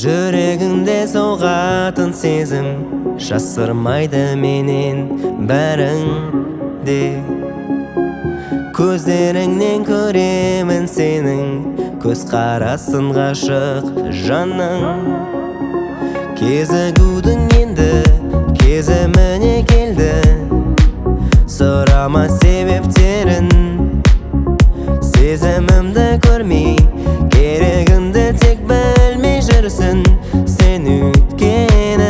Жүрегіңде соғатын сезім жасырмайды менен бәріңде. Көздеріңнен көремін сенің көз қарасын ғашық жанның. Кезігудің енді кезіміне келді, сұрама себептерін. Сезімімді көрмей керегіңді тек білмей жүрсің сен өйткені.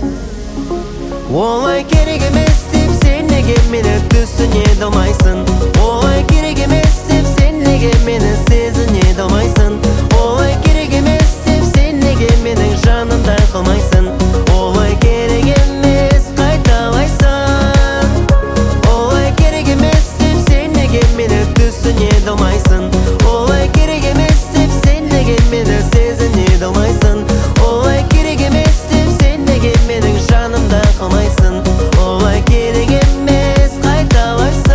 Олай керек емес деп сен неге мені түсіне алмайсың? Олай керек емес деп сен неге мені сезіне алмайсың? Олай керек емес деп сен неге менің жанымда қалмайсың? Олай керек емес қайталайсың? Олай керек емес деп сен неге мені түсіне алмайсың? Олай керек емес деп сен неге мені сезіне алмайсың? Олай керек емес деп сен неге менің жанымда қалмайсың? Олай керек емес қайталайсың?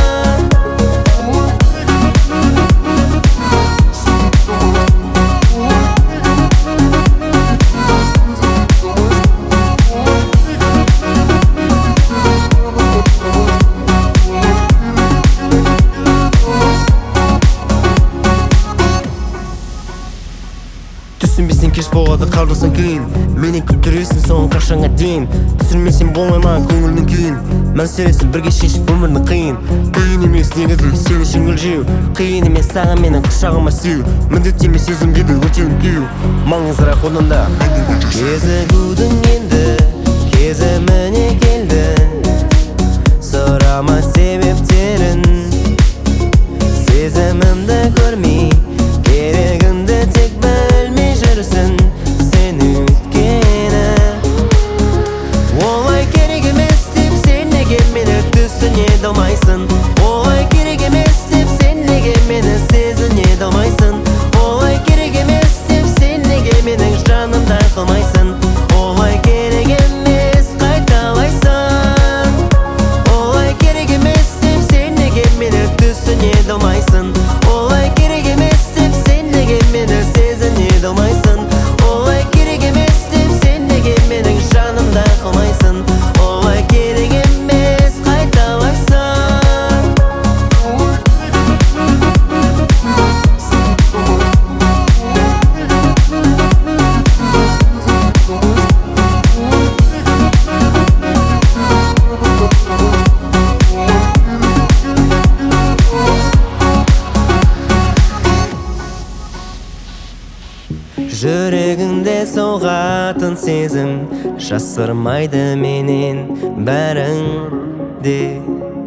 Түсінбесең кеш болады, қалдырсаң кейін. Менен күттіресің соң қашанға дейін. Түсірмесең болмай ма көңілдің күйін? Мәселесін бірге шешіп өмірдің қиын. Қиын емес негізі сені жеңіл жеу. Қиын емес саған менің құшағыма сүйеу. Міндет емес сезімге де өтеуін күйеу. Маңыздырақ одан да кезігудің енді кезіміне келді, сұрама себептерін. Сезімімді көрмей керегіңді тек білмей жүрсің сен өйткені. Олай керек емес деп сен неге мені түсіне алмайсың? Олай керек емес деп сен неге мені сезіне алмайсың? Олай керек емес деп сен неге менің жанымда қалмайсың? Олай керек емес қайталайсың? Олай керек емес деп сен неге мені түсіне алмайсың? Олай керек емес деп сен неге мені сезіне алмайсың? Олай керек емес деп сен неге менің жанымда қалмайсың? Олай керек емес қайталайсың? Жүрегіңде соғатын сезім жасырмайды менен бәріңде.